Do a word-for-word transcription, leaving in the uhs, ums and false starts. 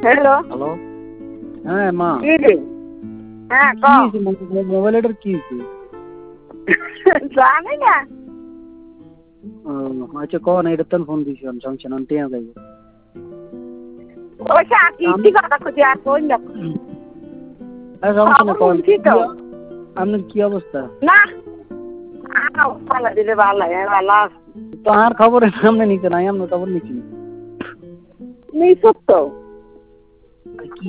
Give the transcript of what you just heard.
Hello hello হ্যাঁ মা কি রে হ্যাঁ কি ক হয়েছে মোবাইলটার কি হয়েছে? জানি না ও আচ্ছা কন এটা তো ফোন দিছি সমস্যা না টিয়া যাইব ওইটা কি কথা খুঁজে আর কোন না আর সমস্যা না কন শুনছি তো আপনার কি অবস্থা? না আও পালা দিলে ভালো ভালো তো আর খবরের সামনে নিতে নাই আমরা খবর নিচ্ছি নিশুত তো কি